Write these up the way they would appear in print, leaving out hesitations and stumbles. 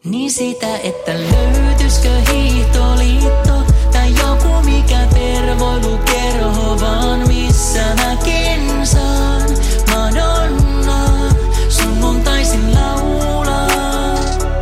Niin sitä, että löytyisikö hiihtoliitto tai joku mikä pervoilukerho, vaan missä mäkin saan Madonna sunnuntaisin laulaa.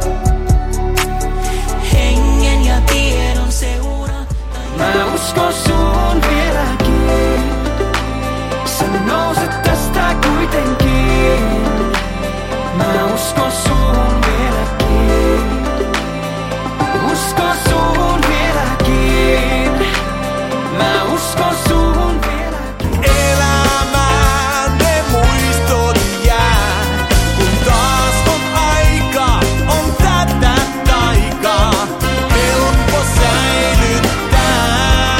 Hengen ja tiedon seura. Mä uskon sun vieläkin. Sä nouset tästä kuitenkin. Mä uskon sun vieläkin. Uskon sun vieläkin. Mä uskon sun vieläkin. Elämään ne muistot jää, kun taas on aika, on tätä taikaa, helppo säilyttää.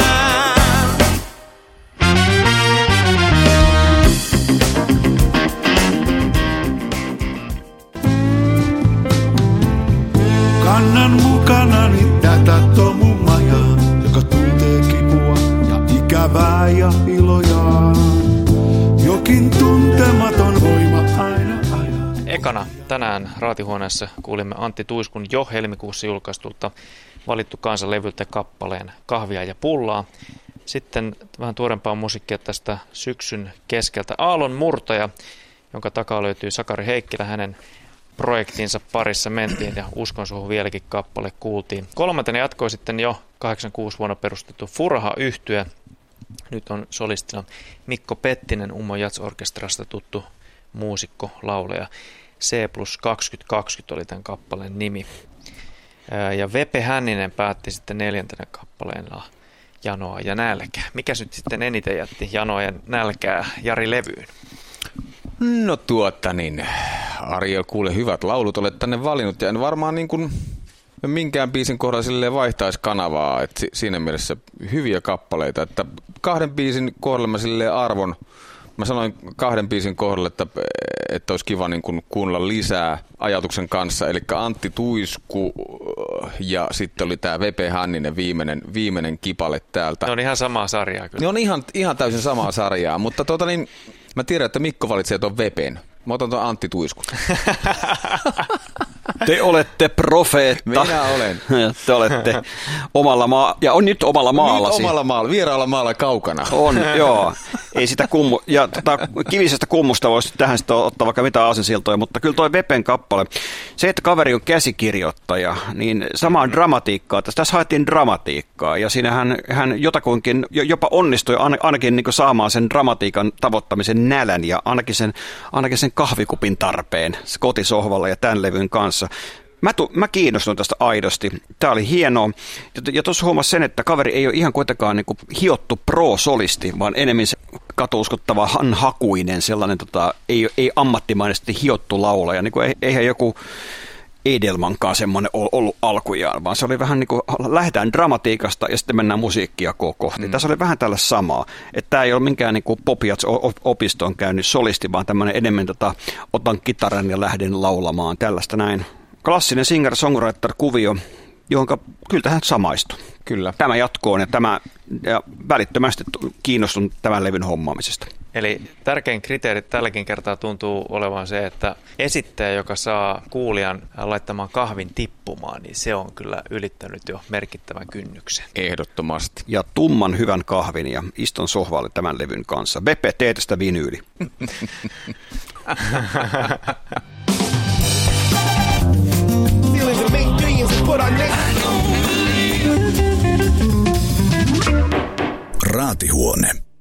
Kannan mukanani tätä tomumajaa, joka tuntee kipua ja ikävää ja ilojaan. Jokin tuntematon voima aina ajaa. Ekana tänään Raatihuoneessa kuulimme Antti Tuiskun jo helmikuussa julkaistulta Valittu kansa -levyltä kappaleen Kahvia ja pullaa. Sitten vähän tuorempaa musiikkia tästä syksyn keskeltä Aallon murtaja, jonka takaa löytyy Sakari Heikkilä. Hänen projektinsa parissa mentiin ja Uskon suhun vieläkin kappale kuultiin. Kolmantena jatkoi sitten jo 86 vuonna perustettu Furaha-yhtye. Nyt on solistina Mikko Pettinen, Ummo Jazz-orkestrasta tuttu muusikko, laulaja. C+2020 oli tämän kappaleen nimi. Ja Vepe Hänninen päätti sitten neljäntenä kappaleena Janoa ja nälkää. Mikäs nyt sitten eniten jätti Janoa ja nälkää Jari levyyn? No Arjo, kuule, hyvät laulut olet tänne valinnut ja en varmaan niin kuin minkään biisin kohdalla silleen vaihtaisi kanavaa, että siinä mielessä hyviä kappaleita, että kahden biisin kohdalla mä silleen arvon, mä sanoin kahden biisin kohdalla, että olisi kiva niin kuin kuunnella lisää ajatuksen kanssa, eli Antti Tuisku ja sitten oli tämä Vepe Hänninen viimeinen kipale täältä. Ne on ihan samaa sarjaa kyllä. Ne on ihan täysin samaa sarjaa, mutta mä tiedän, että Mikko valitsee tuon Vepen. Mä otan tuon Antti Tuiskun. Te olette profeetta. Minä olen. Te olette omalla ja on nyt omalla maallasi. Nyt omalla maalla, vieraalla maalla kaukana. On, joo. Ei sitä kivisestä kummusta voisi tähän sitten ottaa vaikka mitään aasinsiltoja, mutta kyllä toi Vepen kappale, se, että kaveri on käsikirjoittaja, niin samaan dramatiikkaa. Tässä haettiin dramatiikkaa ja siinä hän jotakuinkin jopa onnistui ainakin niin kuin saamaan sen dramatiikan tavoittamisen nälän ja ainakin sen kahvikupin tarpeen kotisohvalla ja tämän levyn kanssa. Mä kiinnostun tästä aidosti. Tämä oli hienoa. Ja tuossa huomasi sen, että kaveri ei ole ihan kuitenkaan niin kuin hiottu pro-solisti, vaan enemmän se katuuskottava hanhakuinen, sellainen ei ammattimaisesti hiottu laulaja. Niin kuin eihän joku Edelmankaan semmoinen ollut alkujaan, vaan se oli vähän niin kuin lähdetään dramatiikasta ja sitten mennään musiikkia kohti. Tässä oli vähän tällä samaa, että tämä ei ole minkään niin kuin Popiats-opistoon käynyt solisti, vaan tämmöinen enemmän otan kitaran ja lähden laulamaan tällaista näin. Klassinen singer-songwriter-kuvio, johon kyllä tähän samaistui. Kyllä. Tämä jatkoon ja välittömästi kiinnostun tämän levyn hommaamisesta. Eli tärkein kriteeri tälläkin kertaa tuntuu olevan se, että esittäjä, joka saa kuulijan laittamaan kahvin tippumaan, niin se on kyllä ylittänyt jo merkittävän kynnyksen. Ehdottomasti. Ja tumman hyvän kahvin ja istun sohvalle tämän levyn kanssa. Vepe, tee tästä vinyyli. Raatihuone.